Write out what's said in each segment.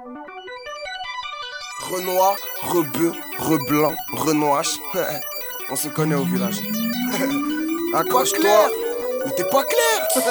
Renoir, rebeu, reblanc, renoache. On se connaît au village. Accroche-toi, mais t'es pas clair.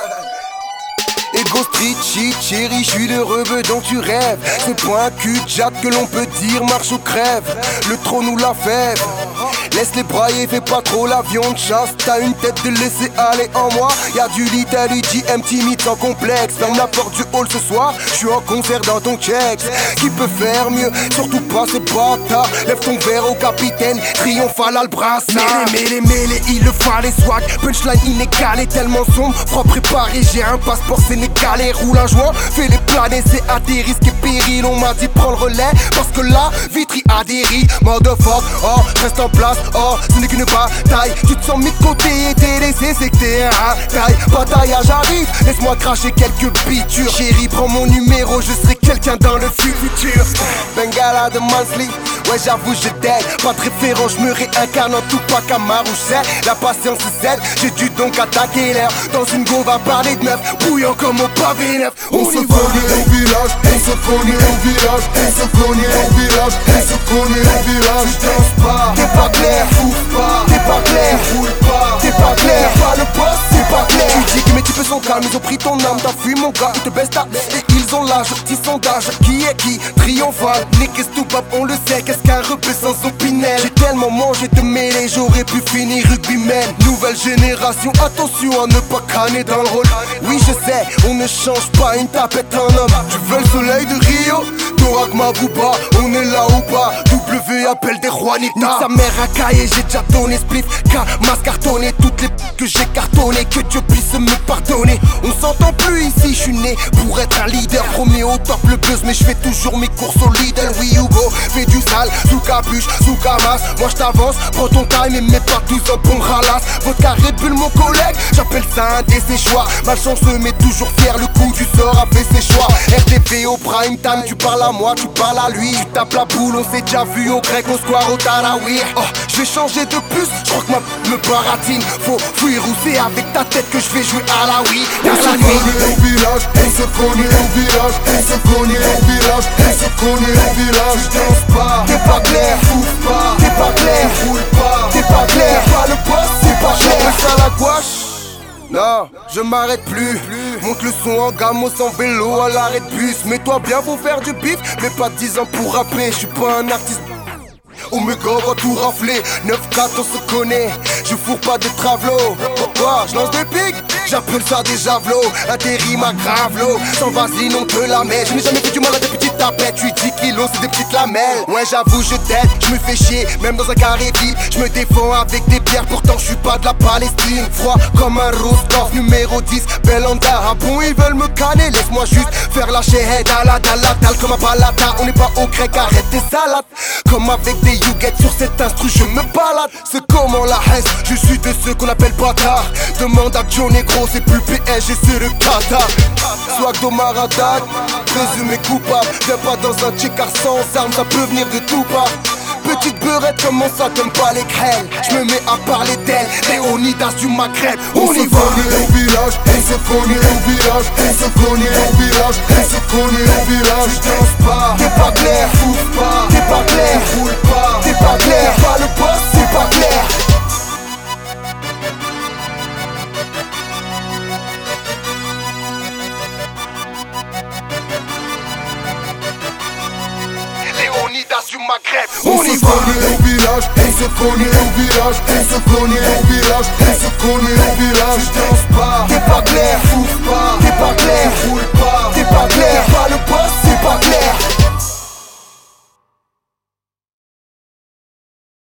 Ego street shit, chérie, je suis le rebeu dont tu rêves. Ce point cul jatte que l'on peut dire marche ou crève. Le trône ou la fève. Laisse les brailler, fais pas trop l'avion de chasse. T'as une tête de laisser aller en moi. Y'a du l'Italie, GM timide sans complexe. Ferme la porte du hall ce soir, je suis en concert dans ton check. Qui peut faire mieux, surtout pas ce bâtard. Lève ton verre au capitaine, triomphal à le brassard. Mêlé, il le fallait swag. Punchline inégalée, tellement sombre. Froid préparé, j'ai un passeport sénégalais. Roule un joint, fais les planer, c'est à des risques et périls. On m'a dit prends le relais, parce que là, Vitry a dérive. Motherfuck, oh, reste en place. Oh, ce n'est qu'une bataille. Tu te sens mis de côté et t'es laissé, c'est que t'es un taille. Bataille, j'arrive, laisse-moi cracher quelques bitures. Chérie, prends mon numéro, je serai quelqu'un dans le futur. Bengala de Mansley, ouais j'avoue je t'aide. Pas de référent, je me réincarne en Tupac Amaru. C'est la patience Z, j'ai dû donc attaquer l'air. Dans une go, va parler de meuf, bouillant comme au pavé neuf. On se connaît au village, on se connaît au village, on se connaît au village, on se connaît au village. Tu danses pas, t'es pas clair, fous pas, t'es pas clair, roule pas, t'es pas clair, pas le boss, c'est pas clair. Tu dis que mes types sont calmes, ils ont pris ton âme, t'as fui mon gars, ils te baissent ta et ils ont l'âge, petit sondage, qui est qui, triomphal, Nick tout bab, on le sait, qu'est-ce qu'un rebeu sans opinel. J'ai tellement mangé de mêlée, j'aurais pu finir rugbyman. Nouvelle génération, attention à ne pas canner dans le rôle. Oui je sais, on ne change pas une tapette en homme. Tu veux le soleil de Rio, Torak Mabouba, on est là ou pas. W appelle des Juanita. Nique sa mère à cahier, j'ai déjà donné spliff, masse cartonné, toutes les que j'ai cartonné, que Dieu puisse me pardonner. On s'entend plus ici, je suis né pour être un leader. Premier au top le buzz, mais je fais toujours mes courses au Lidl. Oui Hugo, fais du sale, sous capuche, sous camasse. Moi je t'avance, prends ton time et mets pas tous en bon ralasse. Votre carré bulle mon collègue, j'appelle ça un déséchoir. Malchanceux mais toujours fier, le coup du sort a fait ses choix. RTP au prime time, tu parles à moi, tu parles à lui. Tu tapes la boule, on s'est déjà vu au grec, au square, au Tarawi. Oh, je vais changer de puce, je crois que ma me baratine. Faut fuir ou c'est avec ta tête que je vais jouer à la Wii. On se connaît au village, on se connaît au village, on se connaît au village, on se connaît au village. Tu danses pas, t'es pas clair, fous pas, t'es pas clair, roule pas, t'es pas clair, pas le boss, c'est pas clair. Je à la gouache. Non, je m'arrête plus. Monte le son en gamme sans vélo à l'arrêt de bus. Mets-toi bien, faut faire du bif, mais pas 10 ans pour rapper. Je suis pas un artiste. Omega va tout rafler, 9-4 on se connaît, je fourre pas de travelo. Pourquoi je lance des pics, j'appelle ça des javelots. Intérim à gravelo, sans vaseline on te la met. Je n'ai jamais fait du mal à des petites tapettes, 8-10 kilos c'est des petites lamelles. Ouais j'avoue je t'aide, je me fais chier, même dans un carré vide. Je me défends avec des pierres, pourtant je suis pas de la Palestine. Froid comme un Rostov, numéro 10, Belanda. Ah bon ils veulent me canner, laisse-moi juste faire la head à la dalle comme un balata. On n'est pas au grec, arrête tes salades. Comme avec des youguettes sur cet instru, je me balade. C'est comment la haine, je suis de ceux qu'on appelle bâtards. Demande à Joe Negro, c'est plus PSG, c'est le Qatar. Swag d'Omaradat, présumé coupable. Viens pas dans un check-car sans armes, ça peut venir de tout part. Petite beurette, comment ça t'aime pas les crêles? Je me mets à parler d'elle, Léonidas du Maghreb. On y va au village, on se connaît au village, on se connaît au village, on se connaît au village. Tu danses pas, t'es pas clair, fous pas, t'es pas clair, roule pas, t'es pas clair, pas le boss, c'est pas clair. Léonidas du Maghreb, on y va au village, on se connaît au village, on se connaît au village, on se connaît au village. Tu danses pas,